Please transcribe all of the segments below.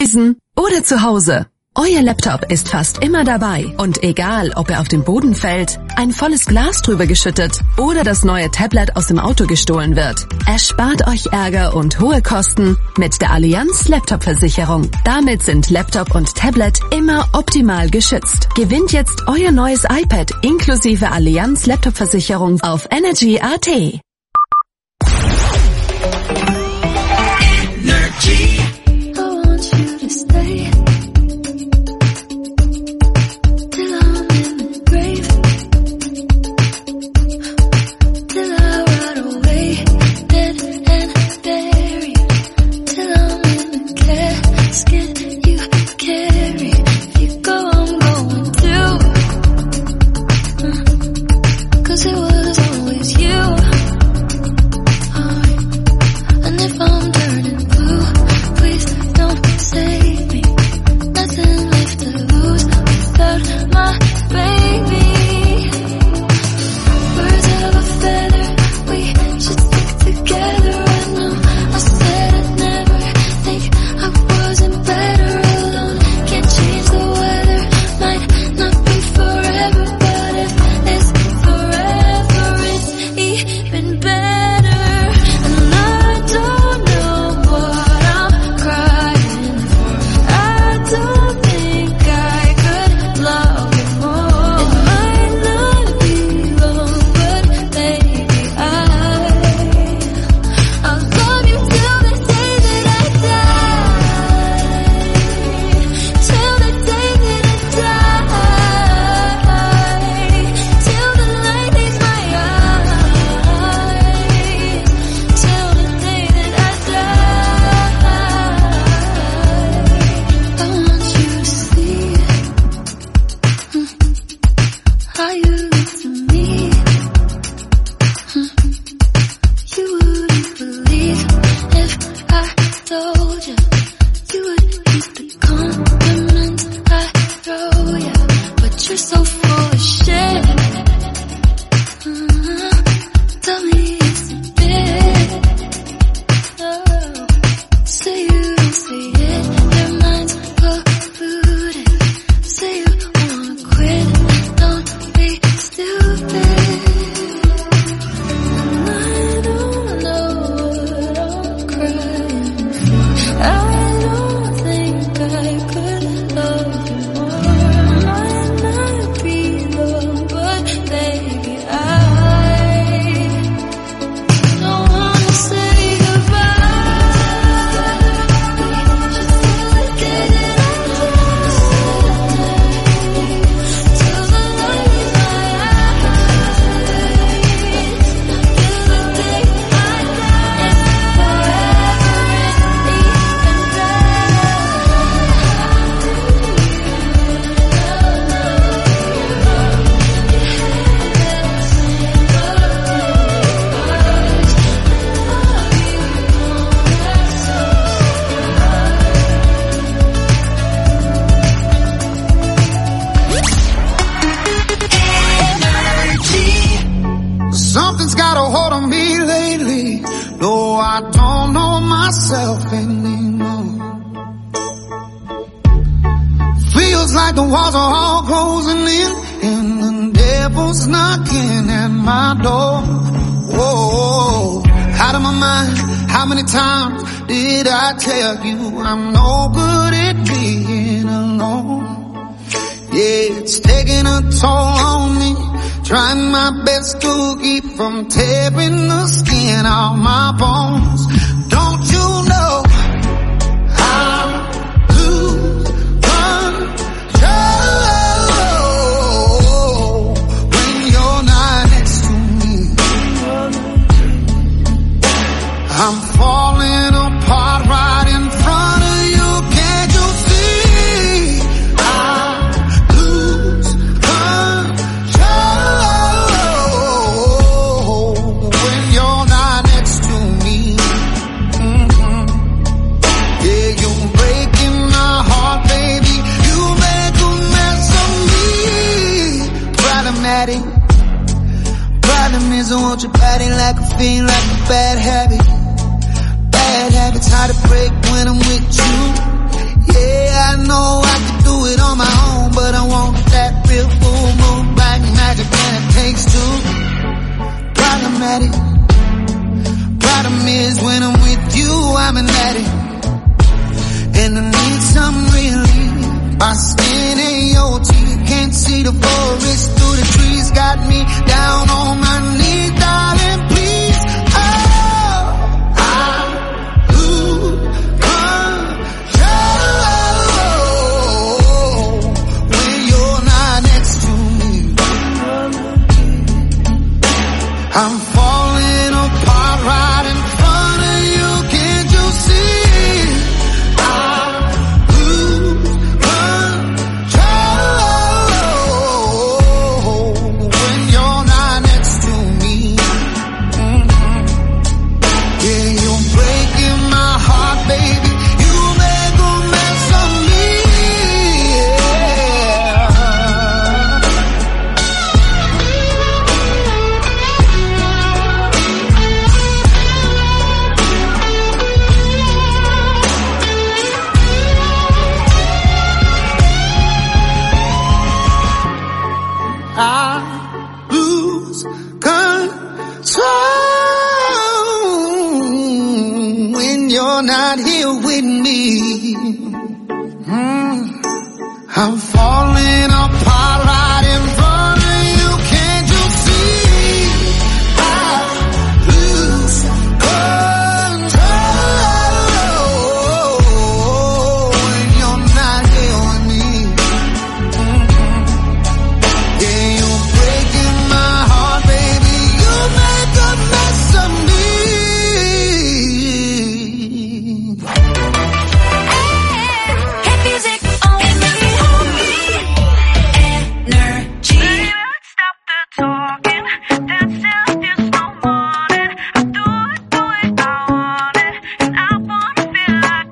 Reisen oder zu Hause. Euer Laptop ist fast immer dabei und egal, ob er auf den Boden fällt, ein volles Glas drüber geschüttet oder das neue Tablet aus dem Auto gestohlen wird. Erspart euch Ärger und hohe Kosten mit der Allianz Laptop-Versicherung. Damit sind Laptop und Tablet immer optimal geschützt. Gewinnt jetzt euer neues iPad inklusive Allianz Laptop-Versicherung auf Energy.at. Bad habits hard to break when I'm with you. Yeah. at it. Problem is when I'm with you, I'm an addict. And I need some relief. My skin ain't your teeth. Can't see the forest through the trees. Got me down on my knees, darling, please. Oh, I lose control when you're not next to me. I'm falling apart right in front of you. Can't you see? I lose control when you're not next to me. Yeah, you're breaking my heart, baby. You make a mess of me. I lose control when you're not here with me. I'm falling apart right in front of you. Can't you see? I lose control when you're not here with me. Yeah, you're breaking my heart, baby. You make a mess of me. Hit music only. Energy. Stop the talking, dancing like there's no morning. I do it I want it, and I wanna feel like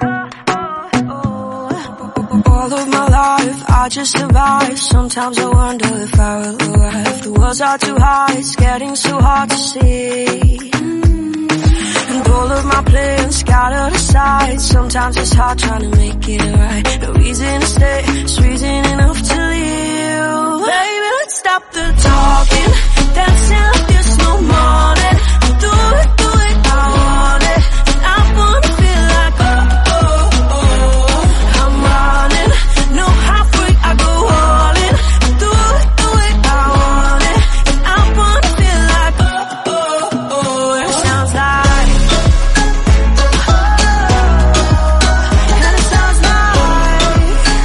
All of my life, I just survive. Sometimes I wonder if I will arrive. The world's are too high, it's getting so hard to see. And all of my plans scattered aside. Sometimes it's hard trying to make it right. No reason to stay, it's reason enough to leave. Baby, let's stop the talking, dancing like there's no morning. Do it, I want it, and I wanna feel like I'm running, no halfway, I go all in. Do it, I want it, and I wanna feel like it sounds like, and it sounds like,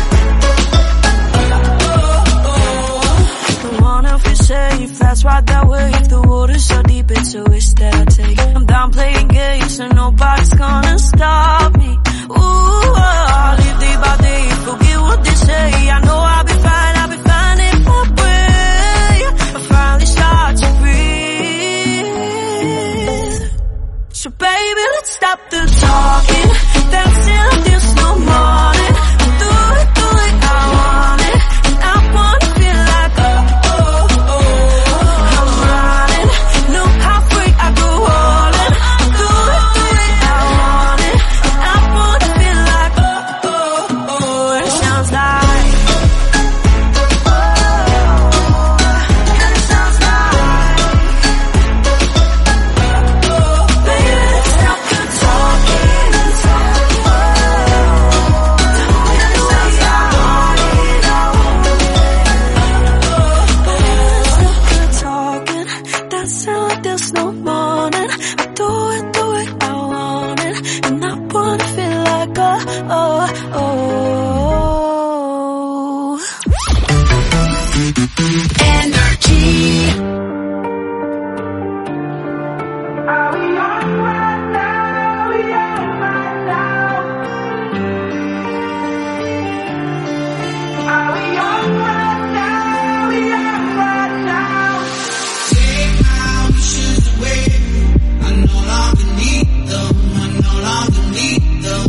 the one if you're safe, that's right that way. If the water's so deep, it's a risk that I take. I'm down playing games, and nobody's gonna stop me. Ooh, I'll live day by day, forget what they say. I know I'll be fine if I pray. I finally start to breathe. So baby, let's stop the talking, dancing like there's no morning. Do it, I want it, and I wanna feel like I'm running, no halfway, I go all in. Do it, I want it, and I wanna feel like it sounds like, and it sounds like, baby, let's stop the talking, and it sounds talking, dancing like there's no morning. I do it, I want it, and I wanna feel like Energy. Are we on right now? Are we on right now? Are we on right now? Are we on right now? Take my wishes away. I no longer need them. I no longer need them.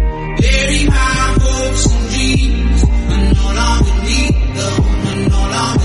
Bury my hopes and dreams. I no longer need them. I no longer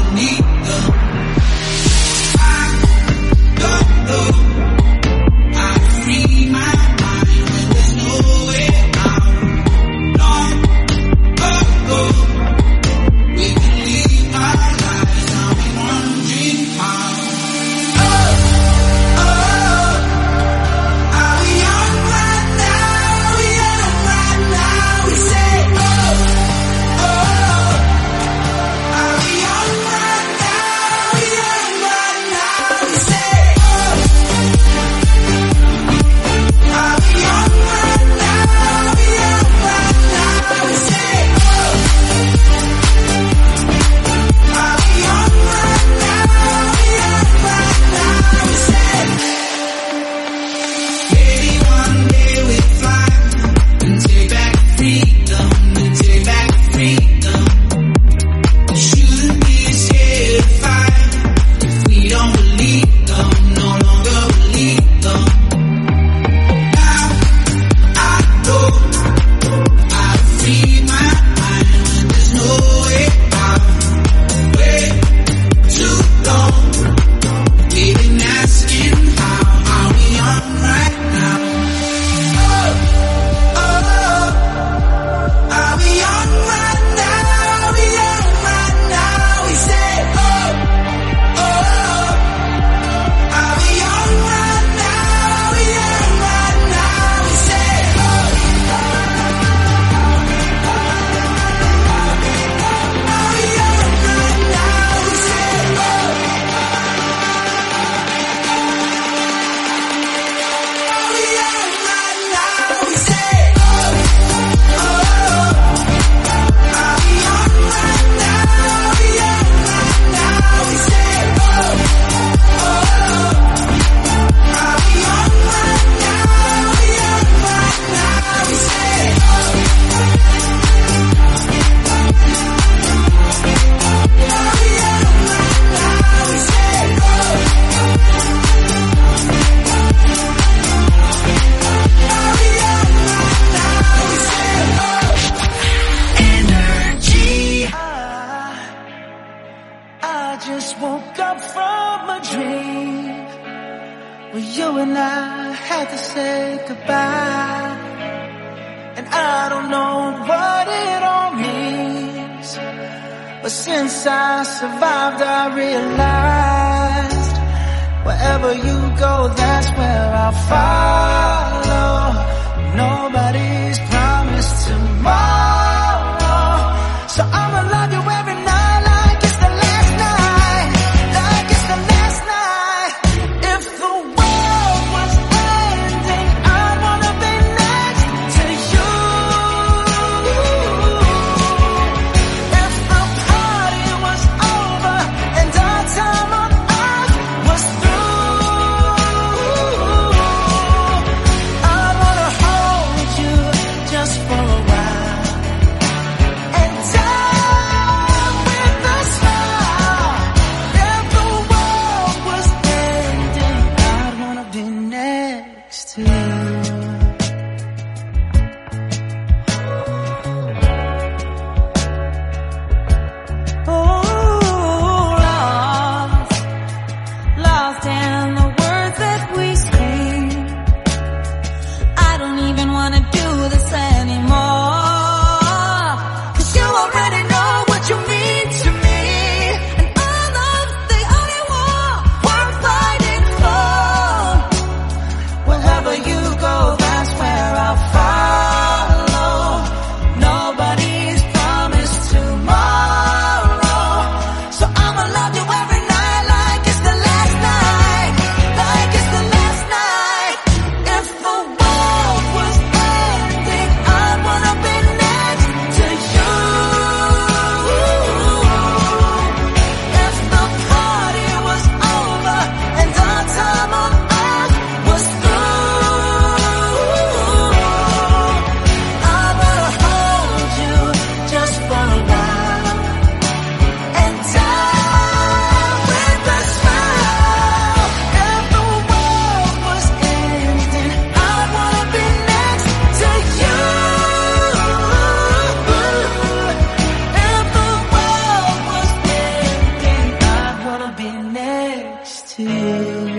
say goodbye, and I don't know what it all means, but since I survived I realized wherever you go, that's where I'll follow. Nobody's promised tomorrow, so I'ma love you every night like it's the last night, like it's the last night. If the world was ending, I'd wanna be next to you. If the party was over and our time on earth was through, I'd wanna hold you just for a while and die with a smile. If the world was ending, I'd wanna be next to you. Oh, lost in the words that we sing. I don't even wanna do this anymore, 'cause you already know what you mean to me, and all of the only war worth fighting for. Wherever you go, that's where I'll follow. Nobody's promised tomorrow, so I'ma love you every night like it's the last night, like it's the last night. If the world was ending, I'd wanna be next to you. If the party was over and our time on earth was through, I'd wanna hold you just for a while and die with a smile. If the world was ending, I'd wanna be next to you. If the world was ending, I'd wanna be next to you.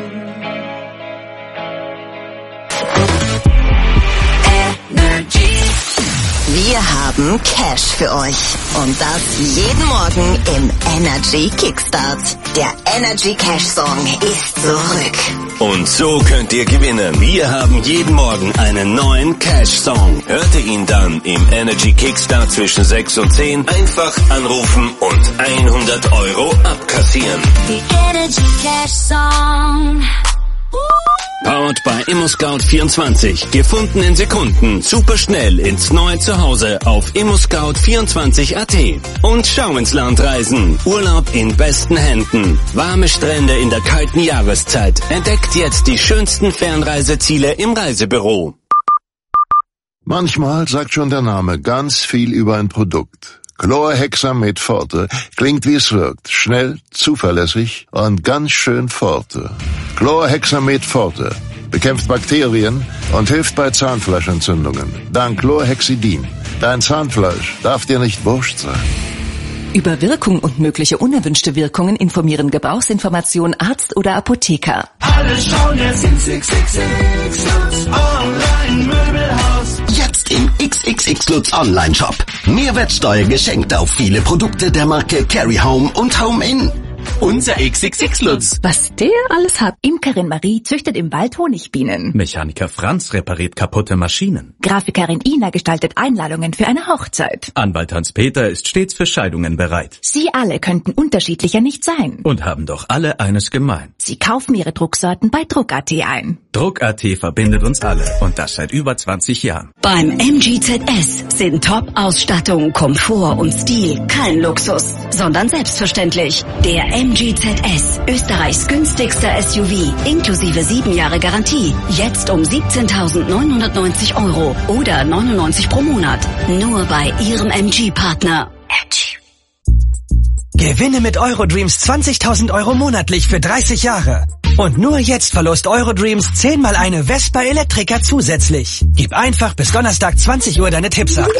Wir haben Cash für euch. Und das jeden Morgen im Energy Kickstart. Der Energy Cash Song ist zurück. Und so könnt ihr gewinnen. Wir haben jeden Morgen einen neuen Cash-Song. Hört ihr ihn dann im Energy Kickstart zwischen 6 und 10, einfach anrufen und 100 € abkassieren. The Energy Cash Song. Powered by ImmoScout24. Gefunden in Sekunden. Super schnell ins neue Zuhause auf ImmoScout24.at. Und schau ins Land reisen. Urlaub in besten Händen. Warme Strände in der kalten Jahreszeit. Entdeckt jetzt die schönsten Fernreiseziele im Reisebüro. Manchmal sagt schon der Name ganz viel über ein Produkt. Chlorhexamid Forte klingt wie es wirkt. Schnell, zuverlässig und ganz schön Forte. Chlorhexamid Forte bekämpft Bakterien und hilft bei Zahnfleischentzündungen. Dank Chlorhexidin. Dein Zahnfleisch darf dir nicht wurscht sein. Über Wirkung und mögliche unerwünschte Wirkungen informieren Gebrauchsinformation Arzt oder Apotheker. Alle schauen jetzt in 666 Lutz Online-Möbelhaus. Jetzt im XXX Lutz Online-Shop. Mehrwertsteuer geschenkt auf viele Produkte der Marke Carry Home und Home Inn. Unser XXX Lutz. Was der alles hat. Imkerin Marie züchtet im Wald Honigbienen. Mechaniker Franz repariert kaputte Maschinen. Grafikerin Ina gestaltet Einladungen für eine Hochzeit. Anwalt Hans-Peter ist stets für Scheidungen bereit. Sie alle könnten unterschiedlicher nicht sein. Und haben doch alle eines gemein. Sie kaufen ihre Drucksorten bei Druck.at ein. Druck.at verbindet uns alle. Und das seit über 20 Jahren. Beim MGZS sind Top-Ausstattung, Komfort und Stil kein Luxus, sondern selbstverständlich. Der MGZS, Österreichs günstigster SUV, inklusive 7 Jahre Garantie. Jetzt um 17.990 € oder 99 pro Monat. Nur bei Ihrem MG-Partner. MG. Gewinne mit Eurodreams 20.000 € monatlich für 30 Jahre. Und nur jetzt verlost Eurodreams 10-mal eine Vespa Elektriker zusätzlich. Gib einfach bis Donnerstag 20 Uhr deine Tipps ab.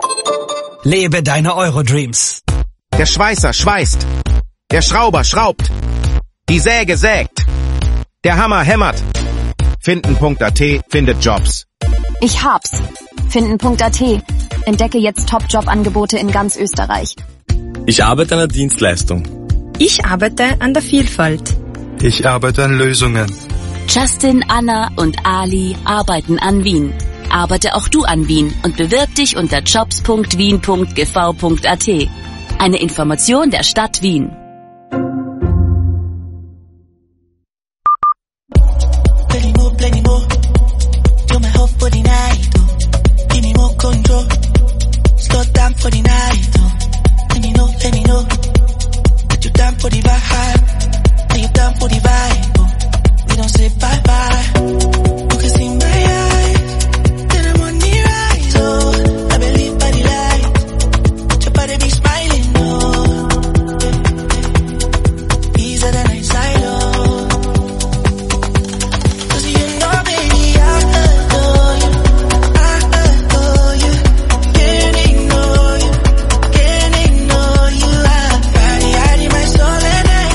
Lebe deine Eurodreams. Der Schweißer schweißt. Der Schrauber schraubt. Die Säge sägt. Der Hammer hämmert. Finden.at findet Jobs. Ich hab's. Finden.at. Entdecke jetzt Top-Job-Angebote in ganz Österreich. Ich arbeite an der Dienstleistung. Ich arbeite an der Vielfalt. Ich arbeite an Lösungen. Justin, Anna und Ali arbeiten an Wien. Arbeite auch du an Wien und bewirb dich unter jobs.wien.gv.at. Eine Information der Stadt Wien. Plenty more. Do my whole for the night, oh. Give me more control. Slow down for the night, oh. Let me know. That you down for the vibe. Are you down for the vibe, oh. We don't say bye-bye. You can see my eyes. Then I'm on the rise, oh. I believe by the light. Your body be smiling, oh. Easier than I side, oh.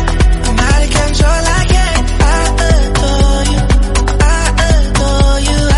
You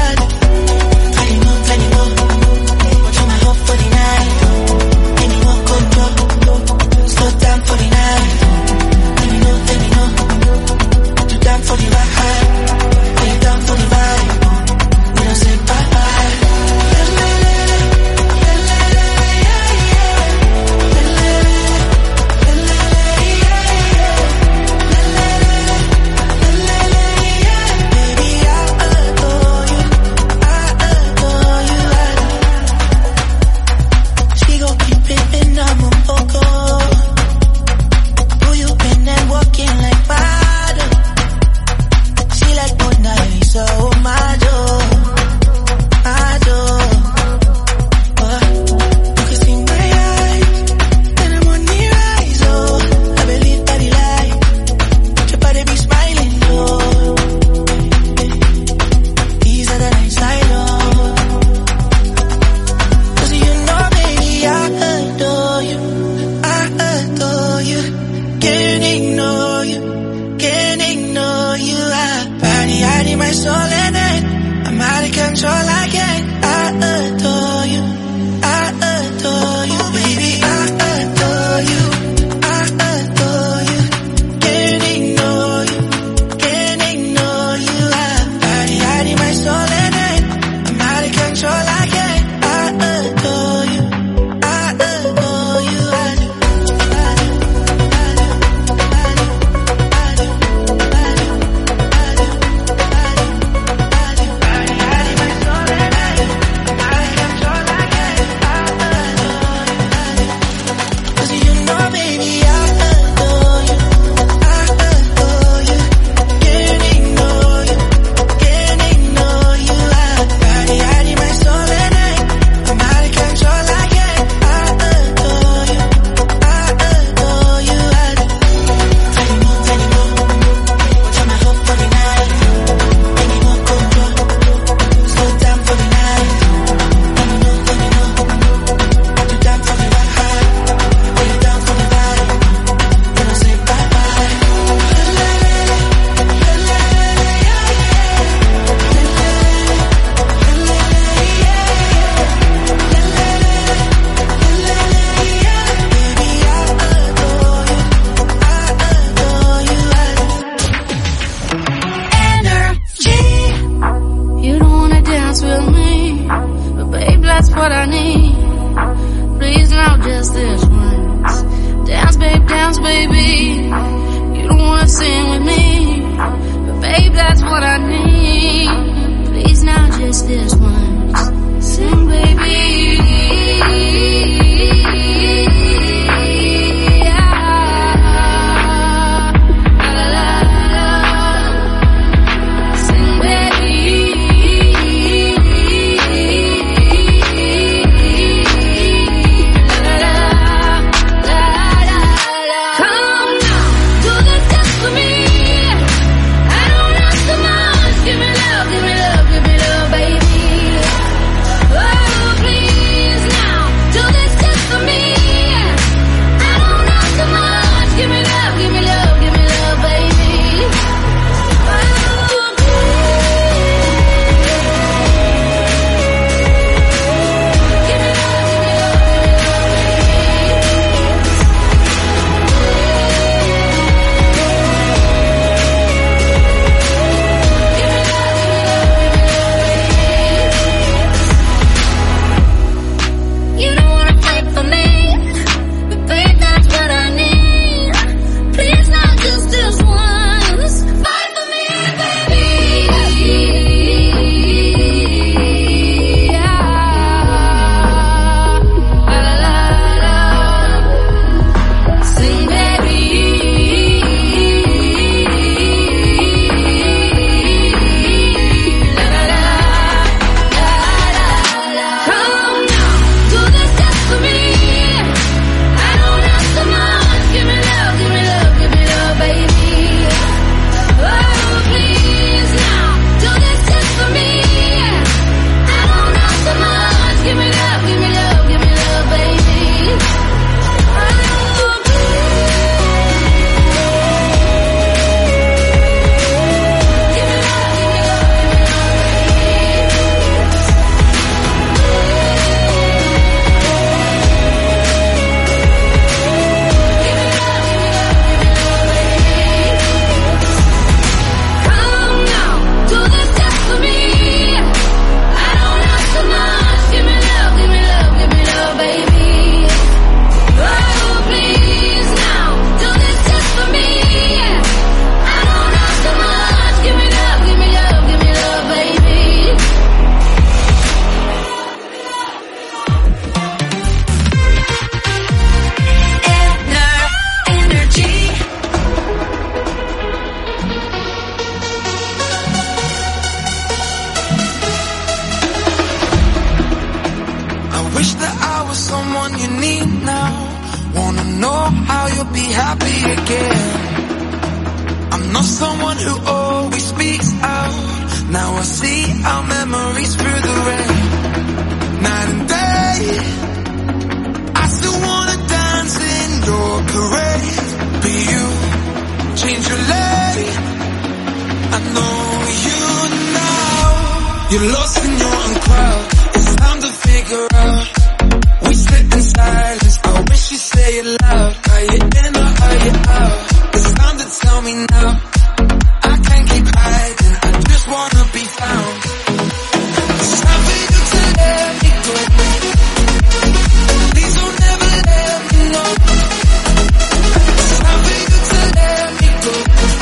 someone you need now. Wanna know how you'll be happy again. I'm not someone who always speaks out. Now I see our memories through the rain. Night and day, I still wanna dance in your parade. But you change your lane. I know you now. You're lost in your own crowd. It's time to figure out. We sit in silence. I wish you'd say it loud. Are you in or are you out? It's time to tell me now. I can't keep hiding. I just wanna be found. It's time for you to let me go. Please don't ever let me know. It's time for you to let me go.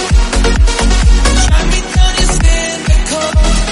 Try me down, you're cynical.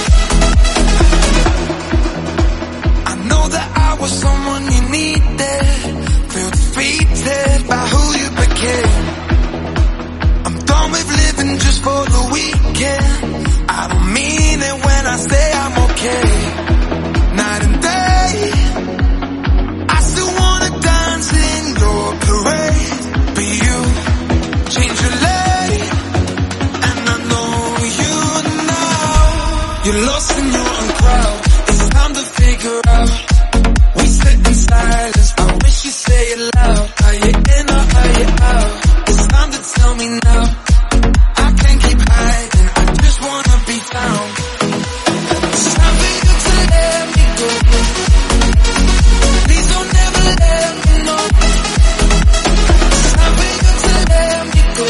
I know that I was someone you needed. Feel defeated by who you became. I'm done with living just for the weekend. I don't mean it when I say I'm okay. Night and day, I still wanna dance in your parade. But you change your lane, and I know you now. You're lost in your own crowd. It's time to figure out. We sit in silence. I wish you'd say it loud. Are you in or are you out? It's time to tell me now. I can't keep hiding. I just wanna be found. It's time for you to let me go. Please don't ever let me know. It's time for you to let me go.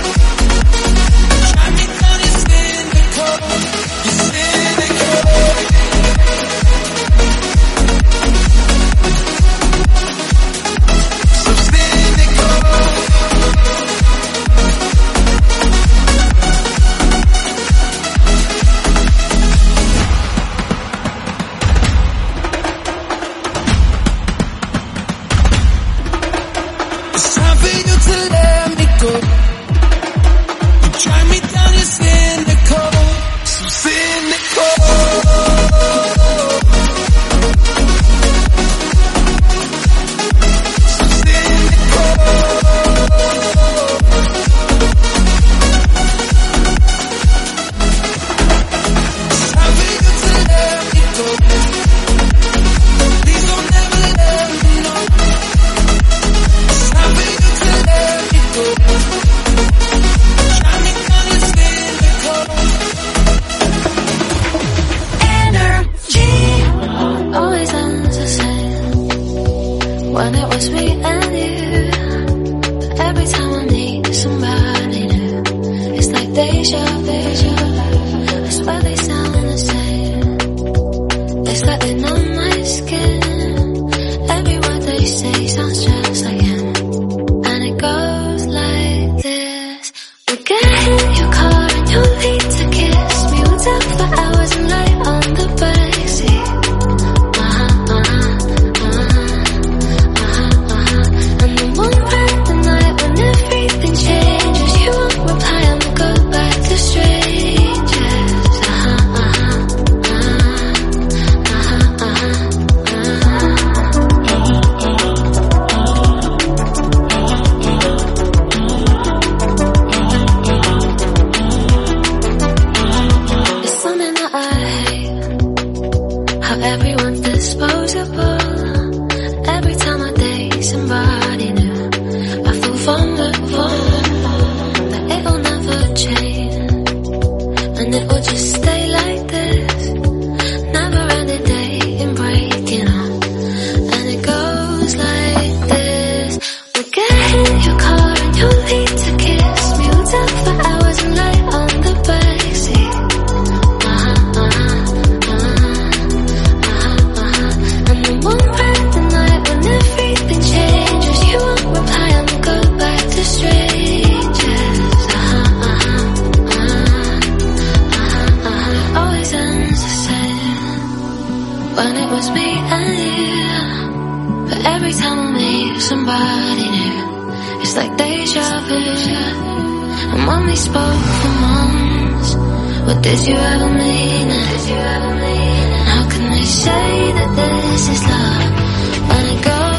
Try me down, you're cynical. You're cynical. So cynical. It's time for you to let me go. You try me down, you're cynical. So cynical. So cynical. It's time for you to let me go. Please don't ever let me know. It's time for you to let me go. Try me down, you're cynical. Energy always ends the same when it was me and you. But every time I need somebody new, it's like deja vu. I swear they sound the same. It's like they know my skin. Every word they say sounds just like him. And it goes like this. We'll get in your car and you'll need to kiss me. We'll talk for hours and lay on the backseat. And then we'll ride the night when everything changes. You won't reply and we'll go back to strangers. It's something that I hate, how everyone's disposable. Every time I date somebody new, I feel vulnerable, that it'll never change, and it will just stay like this. Never ending dating, breaking up, and it goes like this. We'll get in your car and you'll need to kiss me. We'll talk for hours and lay on the backseat. And then we'll ride the night when everything changes. You won't reply and we'll go back to strangers. Always ends the same when it was me and you. But every time I meet somebody new, it's like deja vu. And when we spoke for months, what did you ever mean it? How can they say that this is love when it goes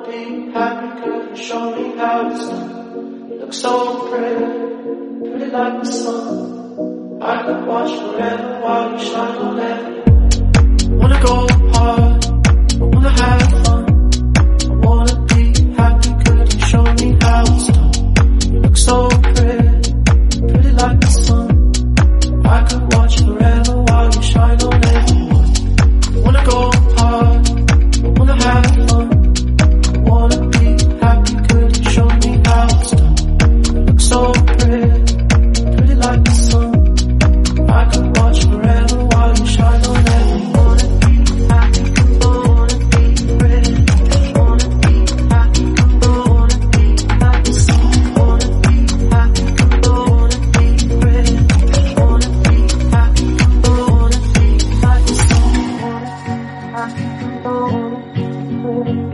be happy, could you show me how it's done? You look so pretty, pretty like the sun. I could watch forever while you shine on everyone. I wanna go hard, I wanna have fun. I wanna be happy, could you show me how it's done? You look so pretty, pretty like the sun. I could watch forever while you shine on everyone. I wanna go hard, I wanna have fun. I wanna be happy, could you show me how it's done? You look so pretty, pretty like the sun. I could watch forever while you shine on everyone. Wanna be happy, wanna be pretty. Wanna be happy, wanna be like the sun. Wanna be happy, wanna be pretty. Wanna be happy, wanna be like the sun. Wanna be happy, wanna be pretty.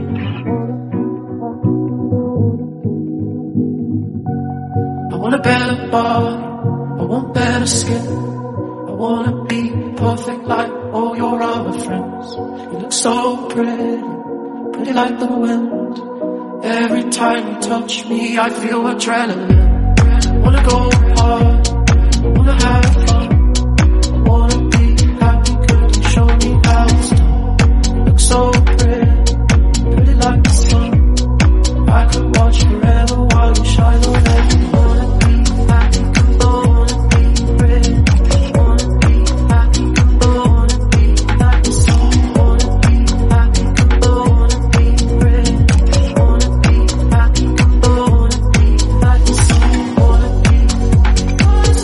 I want a better body, I want better skin. I wanna be perfect like all your other friends. You look so pretty, pretty like the wind. Every time you touch me, I feel adrenaline. I wanna go hard, I wanna have fun. I wanna be happy, could you show me how it's done? You look so pretty, pretty like the sun. I could watch forever while you shine on everyone. Wanna be happy, wanna be pretty. Wanna be happy, wanna be like the sun. Wanna be happy, wanna be pretty. Wanna be happy, wanna be like the sun. Wanna be, wanna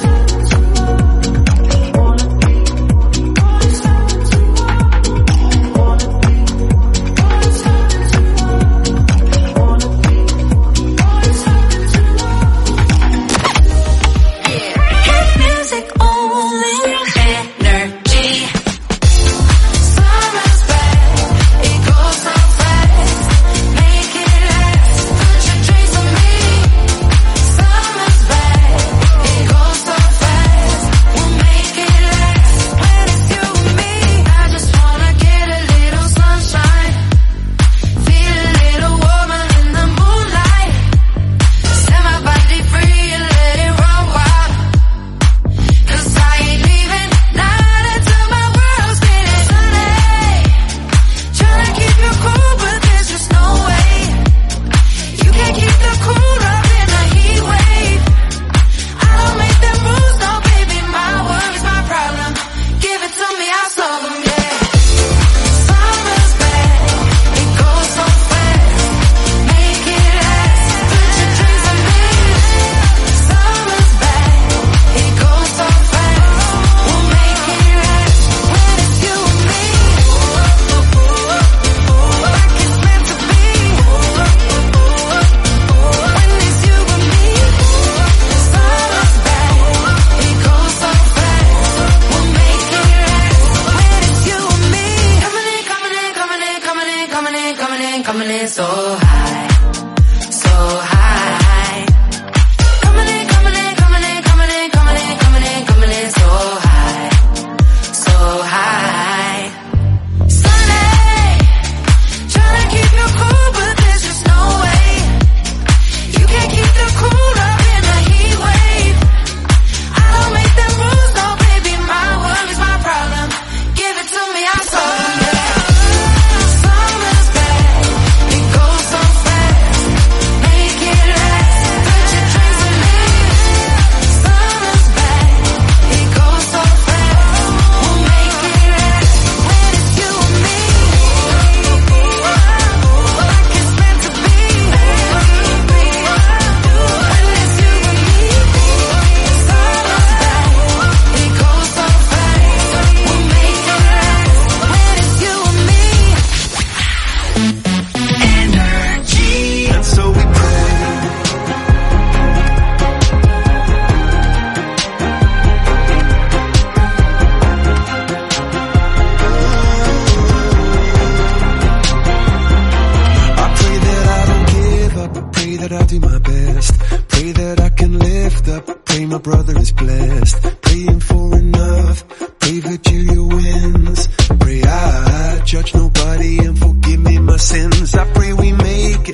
judge nobody and forgive me my sins. I pray we make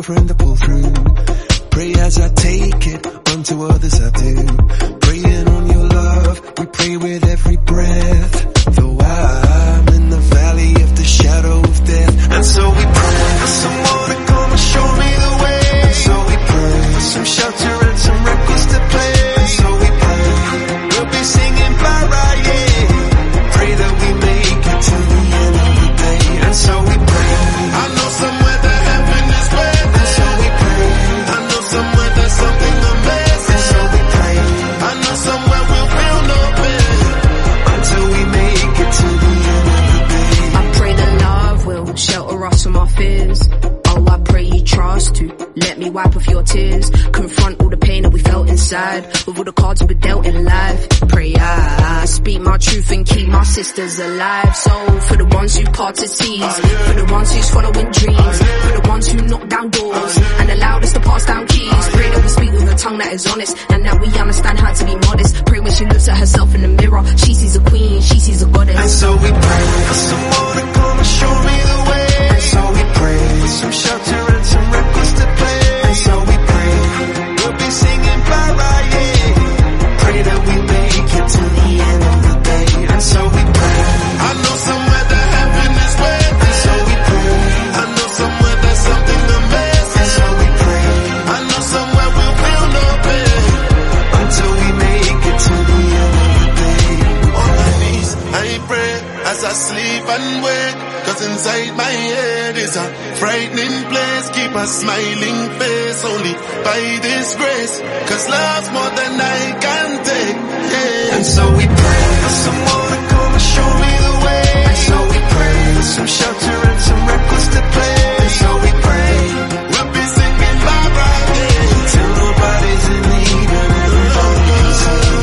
friend to pull through. Pray as I take it, unto others I do. Praying on your love, we pray with every breath. Though I'm in the valley of the shadow of death. And so we pray for someone to come and show me the way. And so we pray for some shelter and some records to play. And so we pray we'll be singing para, yeah. Pray that we make it to the end of the day. And so we pray. I know somewhere that heaven is waiting. And so we pray. I know somewhere there's something amazing. And so we pray. I know somewhere we'll feel no pain until we make it to the end of the day. I pray that love will shelter us from our fears. Oh, I pray you trust to let me wipe off your tears. Confront all the pain that we felt inside with all the cards we were dealt in life. Pray I speak my truth and keep my sisters alive. So for the ones who parted seas, for the ones who's following dreams, for the ones who knock down doors and allowed us to pass down keys. Pray that we speak with a tongue that is honest and that we understand how to be modest. Pray when she looks at herself in the mirror, she sees a queen, she sees a goddess. And so we pray for someone to come and show me the way. And so we pray for some shelter and some records to play. And so we pray we'll be singing para, yeah. Pray that we make it to the end of the day. And so we pray. I know somewhere that heaven is waiting. And so we pray. I know somewhere there's something amazing. And so we pray. I know somewhere we'll feel no pain until we make it to the end of the day. On my knees, I pray as I sleep and wake. 'Cause inside my head is a frightening place. Keep a smiling face only by this grace. 'Cause love's more than I can take, yeah. And so we pray for someone to come and show me the way. And so we pray for some shelter and some records to play. And so we pray we'll be singing bye-bye, yeah, till nobody's in need and everybody's safe.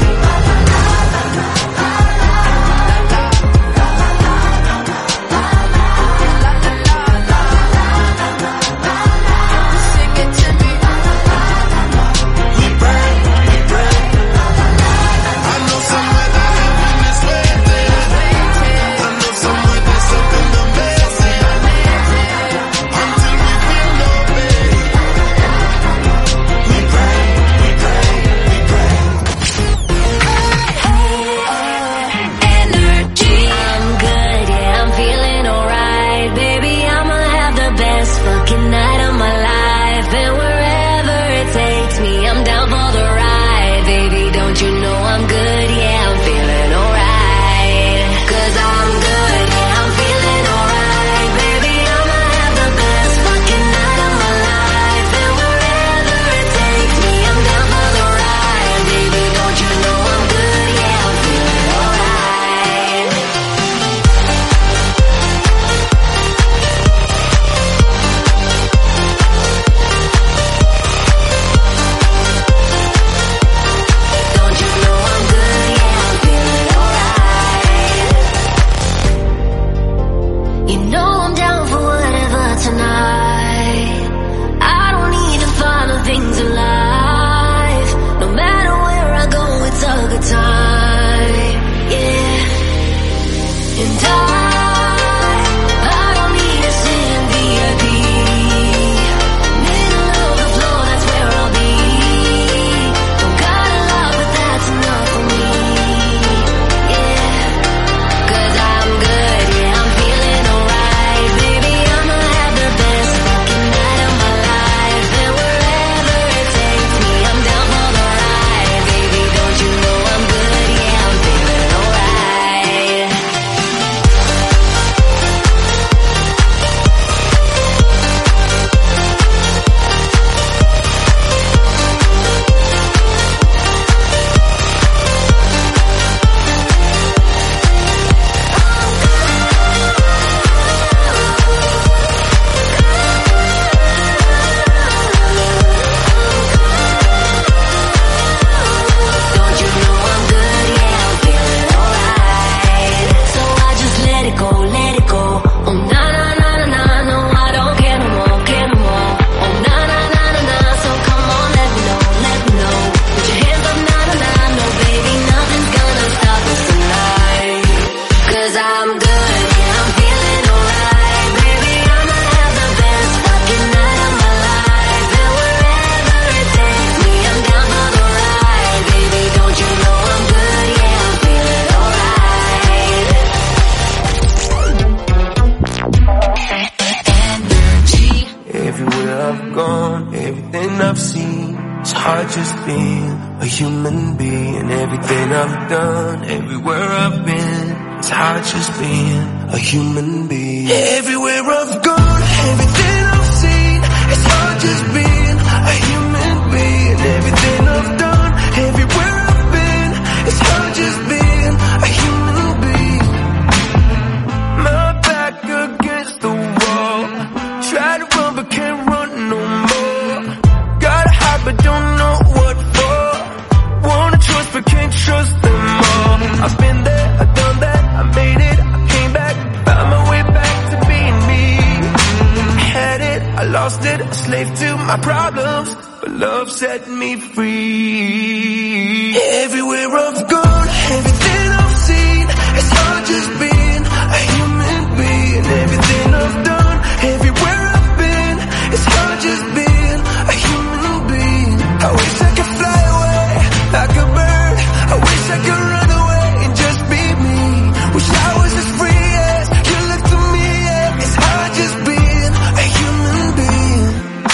Everywhere I've gone, everything I've seen, it's hard just being a human being. Everything I've done, everywhere I've been, it's hard just being a human being. Everywhere I've gone, everything I've seen, it's hard just being a human being. Everything I've done, everywhere I've been, it's hard just being a human being. My back against the wall, try to run but can't run no more. Gotta hide but don't know what for. Wanna trust but can't trust them all. I've been there, I've done that, I made it, I came back, found my way back to being me. I had it, I lost it, a slave to my problems, but love set me free. Everywhere I've gone, everything I've seen, it's hard just being a human being. Everything I've done, everywhere I've been, it's hard just being a human being. I wish I could fly away like a bird. I wish I could run away and just be me. Wish I was as free as you look to me. Yeah. It's hard just being a human being.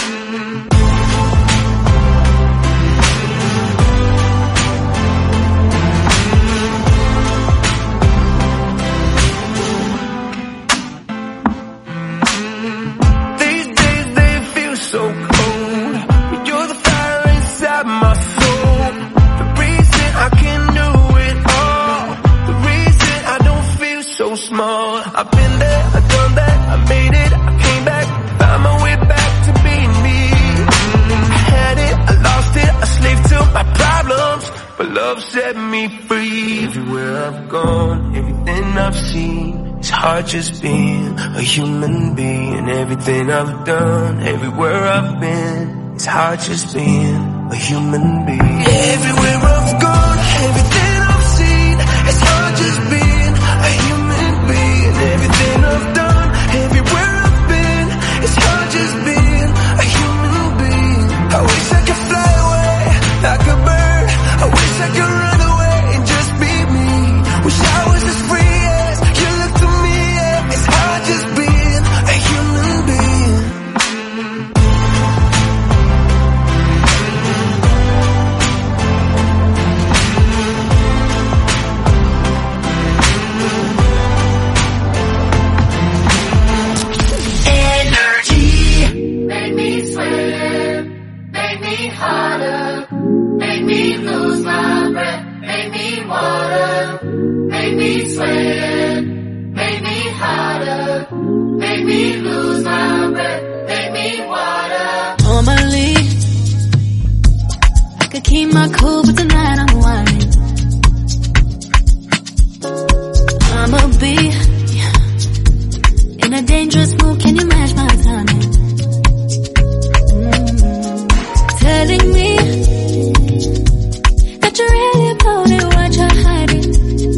These days they feel so cold, but you're the fire inside my soul. The reason I can do it all, the reason I don't feel so small. I've been there, I've done that, I made it, I came back, found my way back to being me. I had it, I lost it, a slave to my problems, but love set me free. Everywhere I've gone, everything I've seen, it's hard just being a human being. Everything I've done, everywhere I've been, it's hard just being a human being. Everywhere I've gone, everything I've seen, it's hard just being a human being. Everything I've done, everywhere I've been, it's hard just being a human being. I wish I could fly away like a bird. I wish I could run away and just be me. Wish I was as free as you look to me. Yeah. It's hard just being a human being. Make me sweat, make me harder, make me lose my breath, make me water, make me sweat, make me harder, make me lose my breath, make me water. Normally, I could keep my cool, but tonight I'm whining. I'ma be in a dangerous mood, can you match my timing? Telling me that you're really about it, what you're hiding.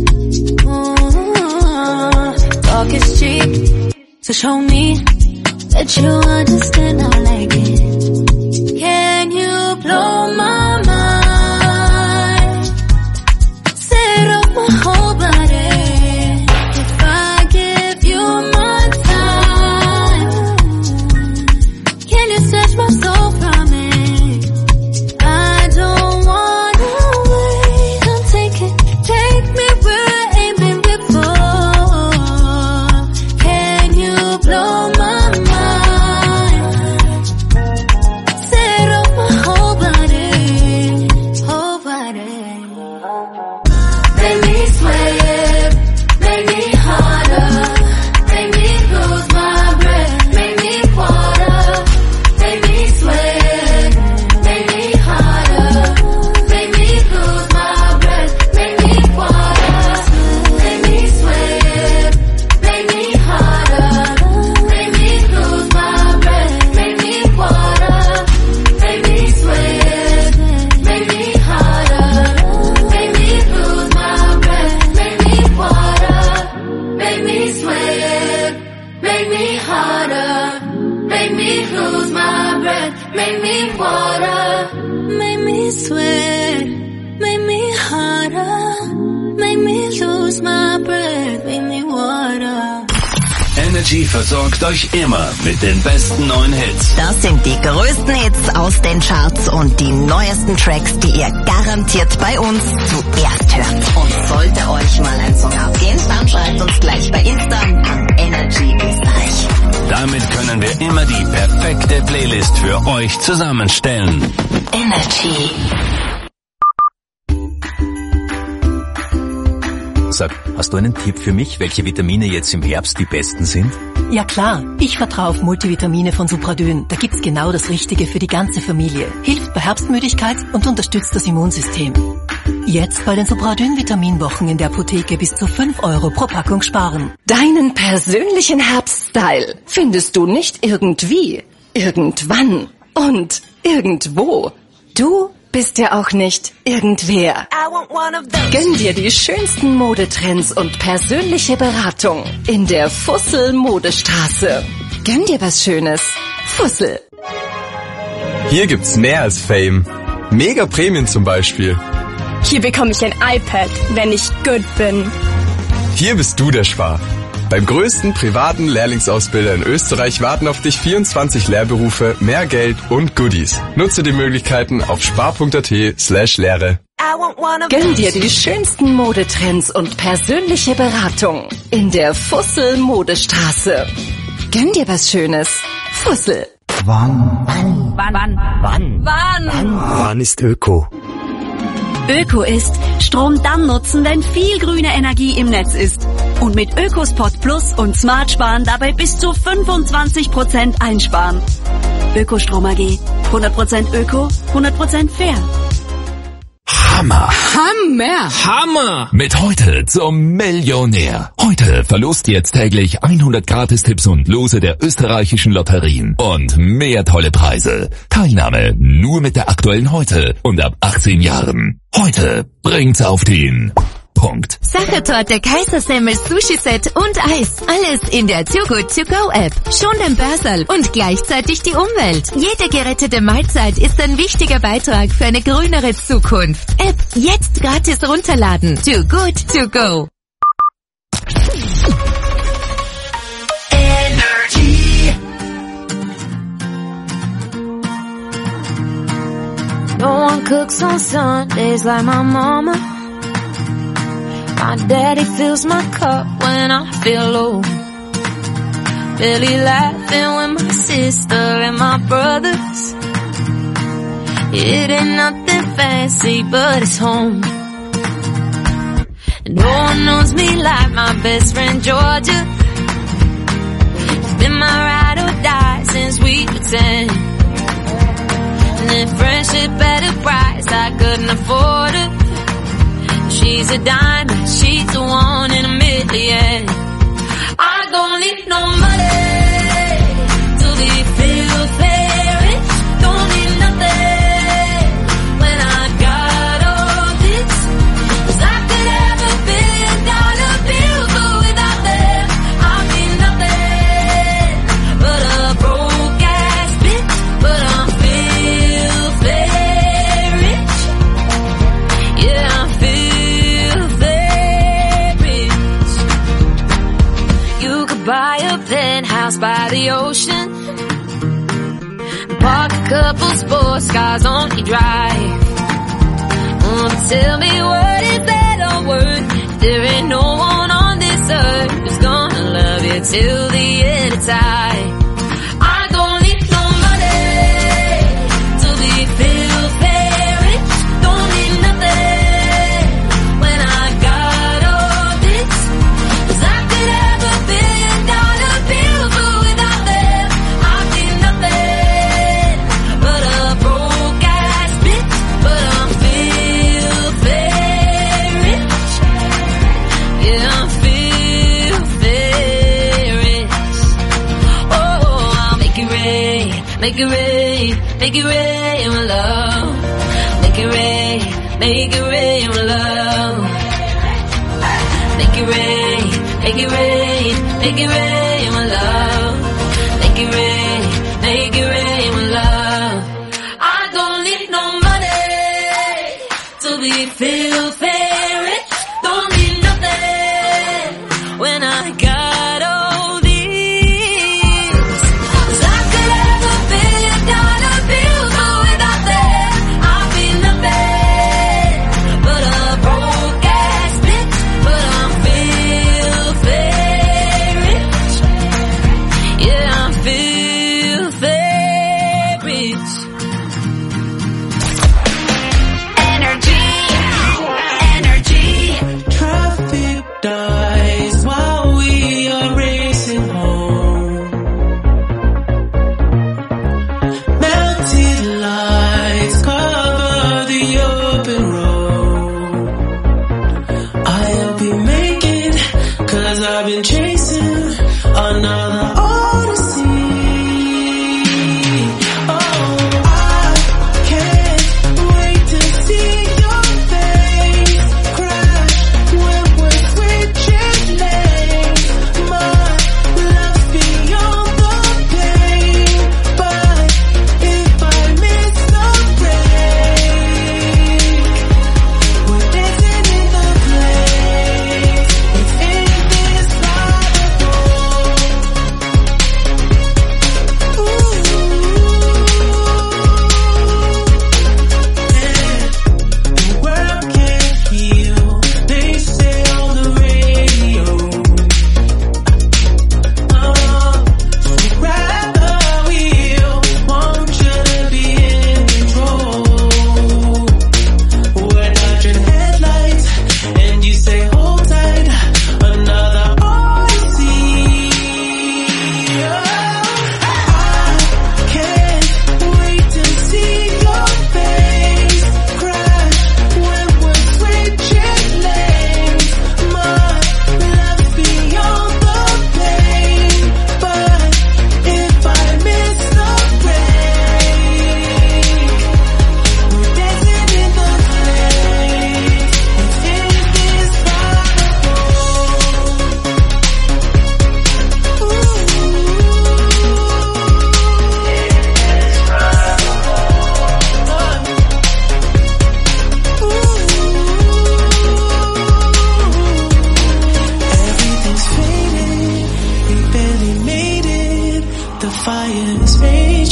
Talk is cheap, so show me that you understand I like it. Can you blow my mind? Set up my whole body. If I give you my time, can you snatch my soul from me? I don't wanna wait. Come take me where I ain't been before. Can you blow my mind? Set up my whole body, whole body. Make me sweat, make me harder, make me lose my breath, make me water, make me sweat, make me harder, make me lose my breath, make me water, make me sweat, make me harder, make me lose my breath, make me water, make me sweat, make me harder, make me lose my breath, make me water, make me sweat, make me harder, make me lose my breath, make me water, Make me sweat, make me harder, make me lose my breath, make me water. Energy versorgt euch immer mit den besten neuen Hits. Das sind die größten Hits aus den Charts und die neuesten Tracks, die ihr garantiert bei uns zuerst hört. Und sollte euch mal ein Song abgehen, dann schreibt uns gleich bei Insta an Energy Österreich. Damit können wir immer die perfekte Playlist für euch zusammenstellen. Energy. Sag, hast du einen Tipp für mich, welche Vitamine jetzt im Herbst die besten sind? Ja klar, ich vertraue auf Multivitamine von Supradyn. Da gibt's genau das Richtige für die ganze Familie. Hilft bei Herbstmüdigkeit und unterstützt das Immunsystem. Jetzt bei den Supradyn-Vitaminwochen in der Apotheke bis zu 5 € pro Packung sparen. Deinen persönlichen Herbststyle findest du nicht irgendwie, irgendwann und irgendwo. Du bist ja auch nicht irgendwer. Gönn dir die schönsten Modetrends und persönliche Beratung in der Fussel Modestraße. Gönn dir was Schönes. Fussel. Hier gibt's mehr als Fame. Mega Prämien zum Beispiel. Hier bekomme ich ein iPad, wenn ich gut bin. Hier bist du der Spar. Beim größten privaten Lehrlingsausbilder in Österreich warten auf dich 24 Lehrberufe, mehr Geld und Goodies. Nutze die Möglichkeiten auf spar.at/Lehre. Gönn dir die schönsten Modetrends und persönliche Beratung in der Fussel Modestraße. Gönn dir was Schönes. Fussel. Wann ist Öko? Öko ist Strom dann nutzen, wenn viel grüne Energie im Netz ist. Und mit Ökospot Plus und Smart Sparen dabei bis zu 25% einsparen. Ökostrom AG. 100% Öko, 100% fair. Hammer! Hammer! Mit heute zum Millionär. Heute verlost jetzt täglich 100 Gratistipps und Lose der österreichischen Lotterien. Und mehr tolle Preise. Teilnahme nur mit der aktuellen Heute und ab 18 Jahren. Heute bringt's auf den Punkt. Sachertorte, Kaisersemmel, Sushi-Set und Eis. Alles in der Too Good To Go App. Schon den Börserl und gleichzeitig die Umwelt. Jede gerettete Mahlzeit ist ein wichtiger Beitrag für eine grünere Zukunft. App jetzt gratis runterladen. Too Good To Go. Energy. No one cooks on Sundays like my mama. My daddy fills my cup when I feel low. Barely laughing with my sister and my brothers. It ain't nothing fancy, but it's home. And no one knows me like my best friend Georgia. She's been my ride or die since we were 10. And then friendship at a price I couldn't afford her. She's a diamond, she's the one in a million. I don't need no money to be filthy rich. Don't need nothing when I got all this. 'Cause I could have $1 billion bills, but without them I'd be nothing but a broke ass bitch. But I'm filthy rich. Yeah, I'm filthy. Buy a penthouse by the ocean, park a couple sports cars on your drive. Tell me what is that all worth? There ain't no one on this earth who's gonna love you till the end of time. I don't need no money to be filthy rich. Don't need nothing when I got all this. 'Cause I could have $1 billion bills, but without them I'd be nothing but a broke ass bitch. But I'm filthy rich. Yeah, I'm filthy rich. Oh, I'll make it rain, make it rain, make it rain, my love. Make it rain, make it rain, my love. Make it rain, make it rain, make it rain, my love. Make it rain, make it rain, my love. I don't need no money to be filthy rich. Don't need nothing when I got all this.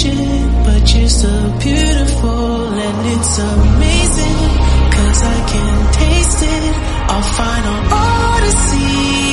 perfection, but you're so beautiful and it's amazing, 'cause I can taste it. I'll find an odyssey.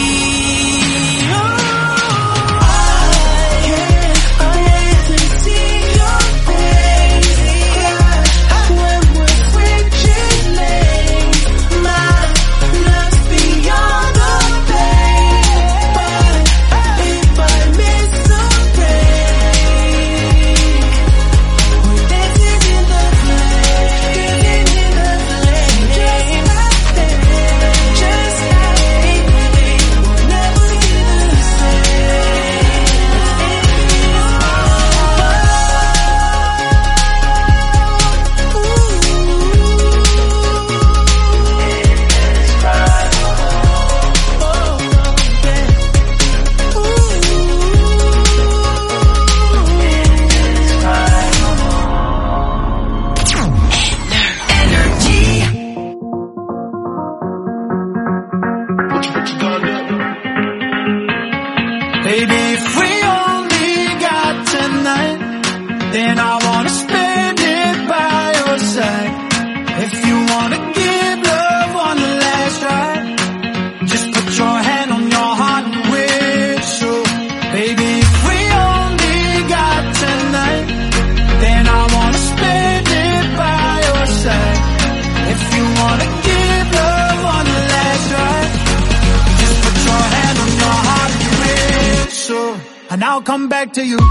And I'll come back to you.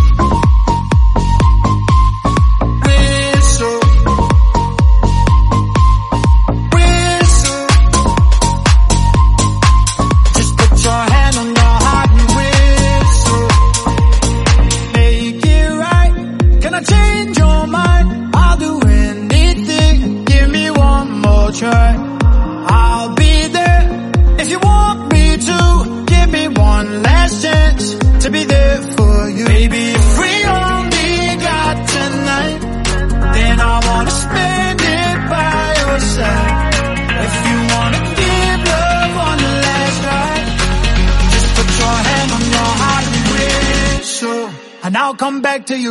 And I'll come back to you.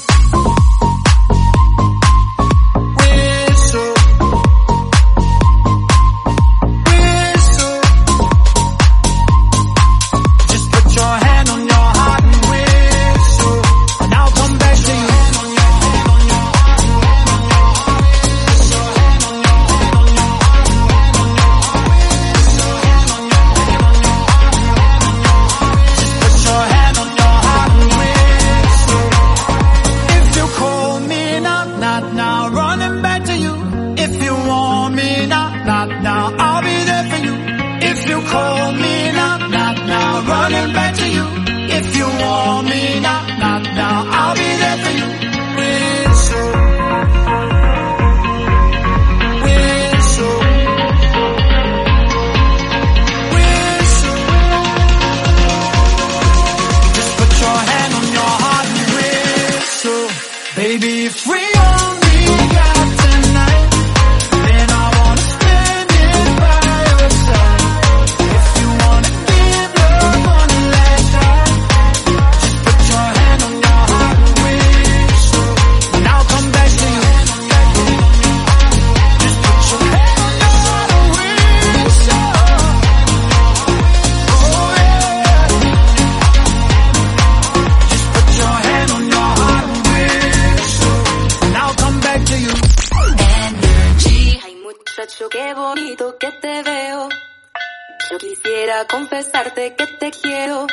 Confesarte que te quiero.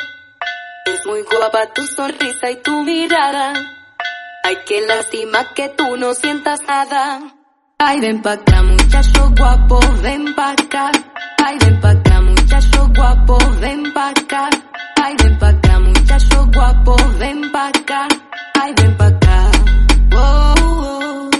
Es muy guapa tu sonrisa y tu mirada. Ay, qué lástima que tú no sientas nada. Ay, ven pa' acá, muchacho guapo, ven pa' acá. Ay, ven pa' acá, muchacho guapo, ven pa' acá. Ay, ven pa' acá, muchacho guapo, ven pa' acá. Ay, ven pa' acá. Oh, oh.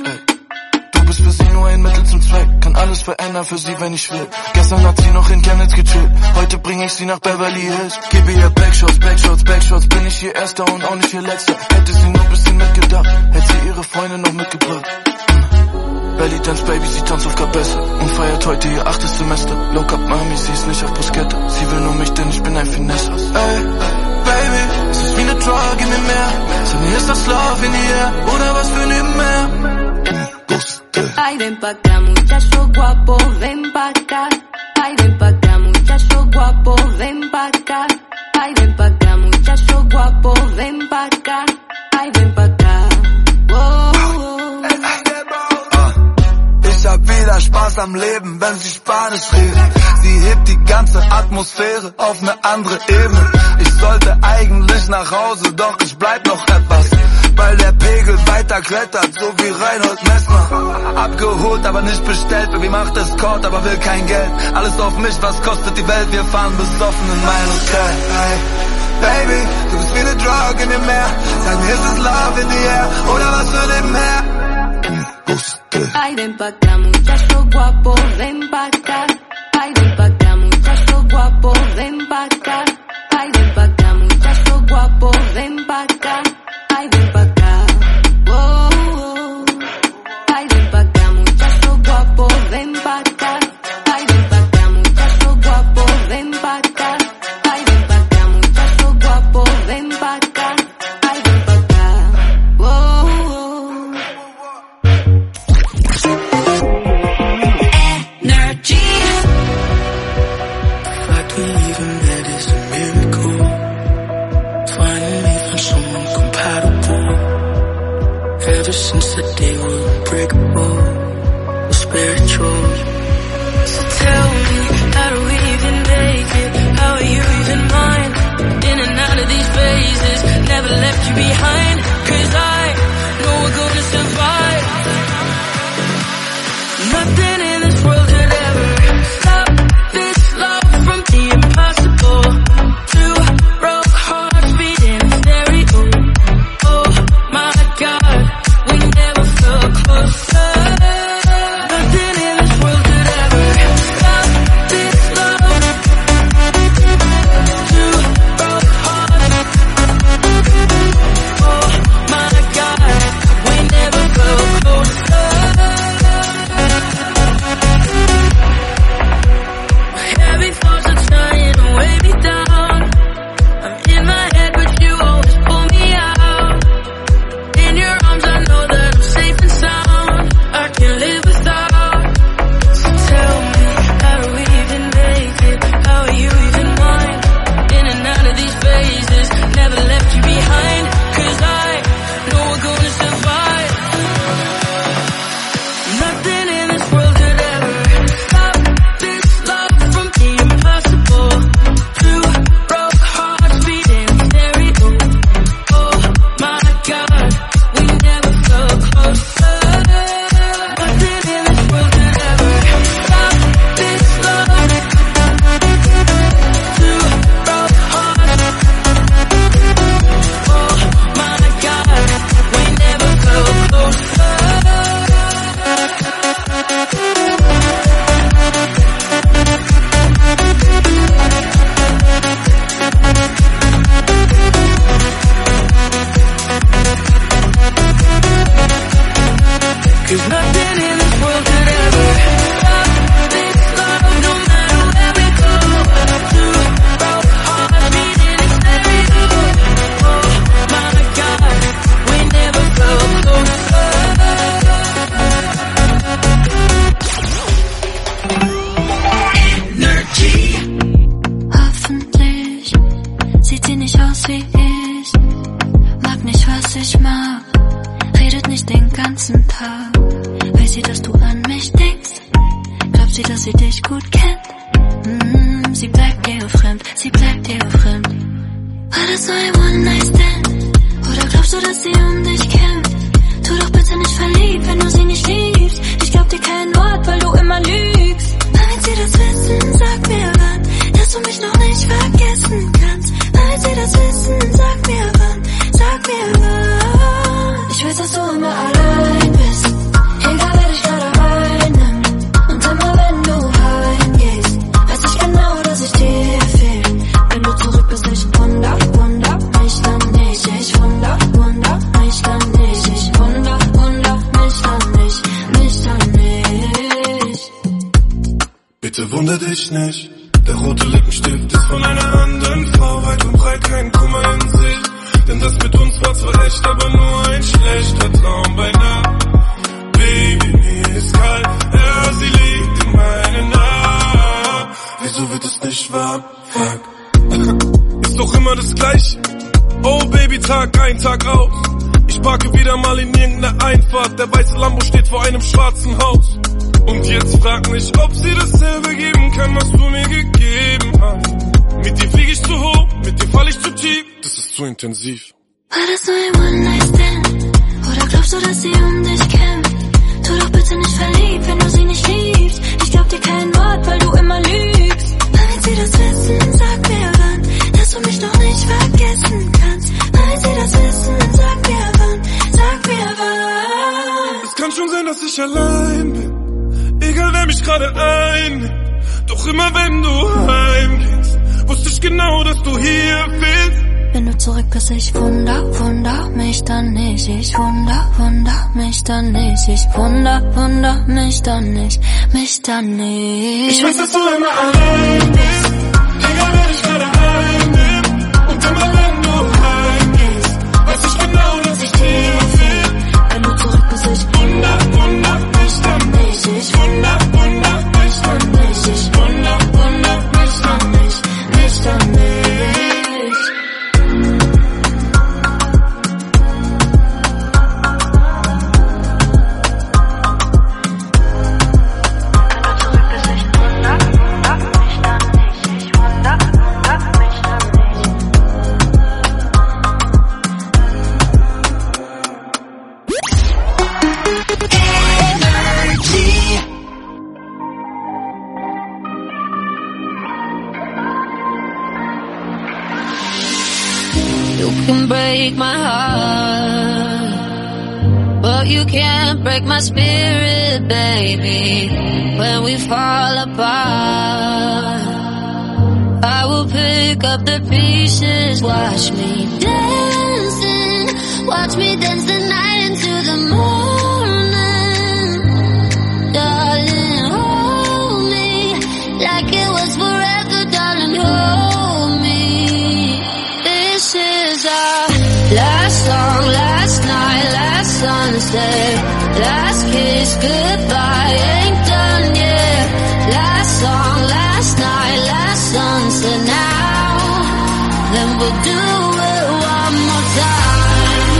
Du bist für sie nur ein Mittel zum Zweck. Kann alles verändern für sie, wenn ich will. Gestern hat sie noch in Chemnitz gechillt. Heute bring ich sie nach Beverly Hills. Gebe ihr Backshots, Backshots, Backshots. Bin ich ihr Erster und auch nicht ihr Letzter. Hätte sie nur ein bisschen mitgedacht, hätte sie ihre Freunde noch mitgebracht. Belly Dance Baby, sie tanzt auf Kabesse und feiert heute ihr 8. Semester. Low Cup Mami, sie ist nicht auf Bruschetta. Sie will nur mich, denn ich bin ein Finesse. Ey, Baby, es ist wie eine drug in the Meer. Sag mir, ist das Love in the air oder was für nebenher? Ay, ven pa' acá, muchacho guapo, ven pa' acá. Ay, ven pa' acá, muchacho guapo, ven pa' acá. Ay, ven pa' acá, muchacho guapo, ven pa' acá. Ay, ven pa' acá. Ich hab wieder Spaß am Leben, wenn sie Spanisch redet. Sie hebt die ganze Atmosphäre auf ne andere Ebene. Ich sollte eigentlich nach Hause, doch ich bleib noch etwas, weil der Pegel weiter klettert, so wie Reinhold Messner. Abgeholt, aber nicht bestellt, Baby macht Escort, aber will kein Geld. Alles auf mich, was kostet die Welt, wir fahren besoffen in mein Hotel. Hey, Baby, du bist wie ne Drug in dem Meer. Sag mir, ist es Love in the air oder was für nebenher? Ay, ven pa' acá, muchacho guapo, ven pa' acá. Ay, ven pa' acá, muchacho guapo, ven pa' acá. Ay, ven pa' acá, muchacho guapo, ven pa' acá. Ay, ven pa' acá. Ay, ven pa' acá, muchacho guapo, ven pa' acá. Ay, ven pa' acá, muchacho guapo, ven pa' acá. Ay, ven pa' acá, muchacho guapo, ven pa' acá. Ay, ven pa' acá. Energy. I believe in that is a miracle. Finally found someone compatible. Ever since the day we were unbreakable, we're spiritual. So tell me, how do we even make it? How are you even mine? In and out of these phases, never left you behind. 'Cause I know we're gonna survive. Nothing in this world could ever stop this love from the impossible. Two broke hearts beating in stereo. Oh my God, we never felt closer. Nothing in this world could ever stop this love. Two broke hearts. Oh my God, we never felt closer. Heavy thoughts are trying to weigh me down. I'm in my head, but you always pull me out. In your arms, I know that I'm safe and sound. I can't live without. So tell me, how do we even make it? How are you even mine? In and out of these phases, never left you behind. 'Cause I know we're gonna survive. Nothing in this world could ever stop this love from the impossible. Two broke hearts beating in stereo. Oh my God, we never felt closer. Nothing in this world could ever stop this love. Two broke hearts. Oh my God, we never felt closer. Cause nothing in this world could ever stop this love, no matter where we go. Two broke hearts beating in stereo. Oh my God, we never felt closer. Energy. Hoffentlich sieht sie nicht aus wie ich, mag nicht, was ich mag, redet nicht den ganzen Tag. Weiß sie, dass du an mich denkst? Glaubt sie, dass sie dich gut kennt? Sie bleibt dir fremd, sie bleibt dir fremd. War das so ein One-Night-Stand? Oder glaubst du, dass sie um dich kämpft? Tu doch bitte nicht verliebt, wenn du sie nicht liebst. Ich glaub dir kein Wort, weil du immer lügst. Aber wenn sie das wissen, sag mir wann, dass du mich noch nicht vergessen kannst. Aber wenn sie das wissen, sag mir wann, sag mir wann. Ich weiß, dass du immer allein bist, egal wer dich gerade einnimmt. Und immer wenn du heimgehst, weiß ich genau, dass ich dir fehl. Wenn du zurück bist, ich wunder mich dann nicht. Ich wunder mich dann nicht. Ich wunder mich dann nicht. Bitte wunder dich nicht. Der rote Lippenstift ist von einer anderen Frau. Weit und breit kein Kummer in Sicht. Denn das mit uns war zwar echt, aber nur ein schlechter Traum bei Nacht. Baby, mir ist kalt, ja, sie liegt in meinen Armen. Wieso wird es nicht warm? Fuck. Ist doch immer das Gleiche. Oh Baby, Tag ein, Tag aus. Ich parke wieder mal in irgendeiner Einfahrt. Der weiße Lambo steht vor einem schwarzen Haus. Und jetzt frag mich, ob sie dasselbe geben kann, was du mir gegeben hast. Mit dir flieg ich zu hoch, mit dir fall ich zu tief. Das ist zu intensiv. War das nur ein One-Night-Stand? Oder glaubst du, dass sie um dich kämpft? Tu doch bitte nicht verliebt, wenn du sie nicht liebst. Ich glaub dir kein Wort, weil du immer lügst. Wenn sie das wissen, sag mir wann, dass du mich noch nicht vergessen kannst. Wenn sie das wissen, sag mir wann, sag mir wann. Es kann schon sein, dass ich allein bin, egal wer mich gerade einnimmt. Doch immer wenn du heimgehst, wusste ich genau, dass du hier bist. Wenn du zurück bist, ich wunder mich dann nicht. Ich wunder mich dann nicht. Ich wunder mich dann nicht. Mich dann nicht. Ich weiß, dass du immer allein bist, egal wer dich gerade heimnimmt. Und immer wenn du heimgehst, weiß ich genau, dass ich hier bin. Wenn du zurück bist, ich wunder mich dann nicht. Ich wunder mich dann nicht. Ich wunder mich dann nicht. Mich dann nicht. Break my heart, but you can't break my spirit, baby. When we fall apart, I will pick up the pieces. Watch me dancing, watch me dance the night into the morning. Darling, hold me like it was forever, darling, hold me. This is our last song, last night, last sunset, last kiss, goodbye, ain't done yet. Last song, last night, last sunset, now, then we'll do it one more time.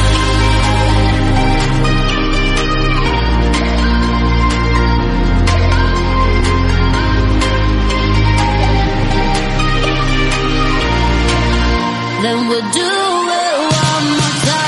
Then we'll do it one more time.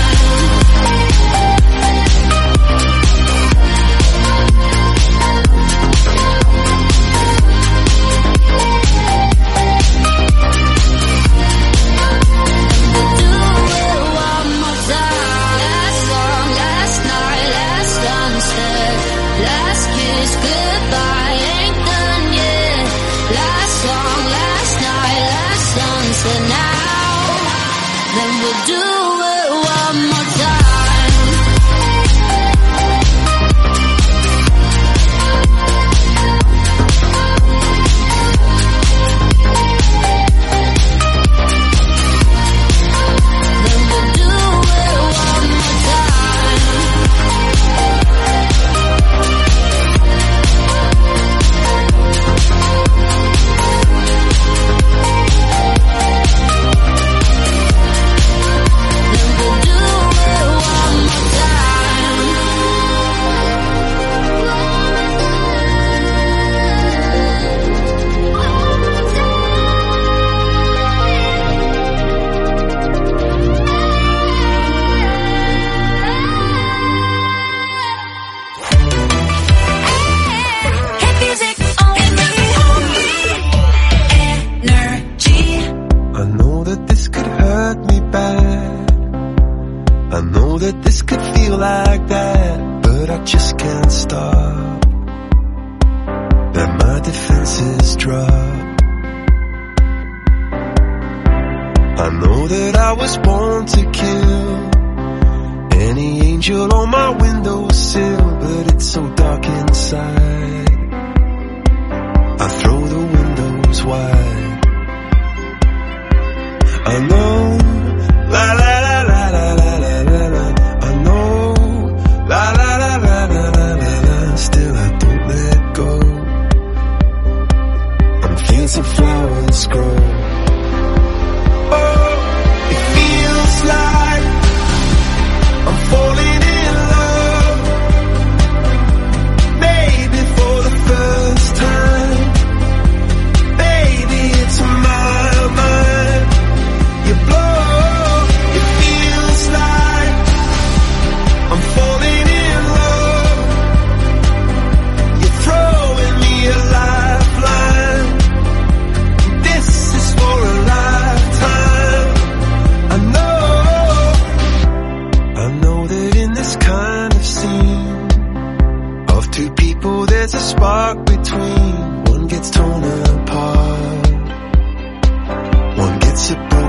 I know that I was born to kill any angel on my windowsill, but it's so dark inside. I throw the windows wide. I know, la la la. there's a spark between. One gets torn apart, one gets it broken.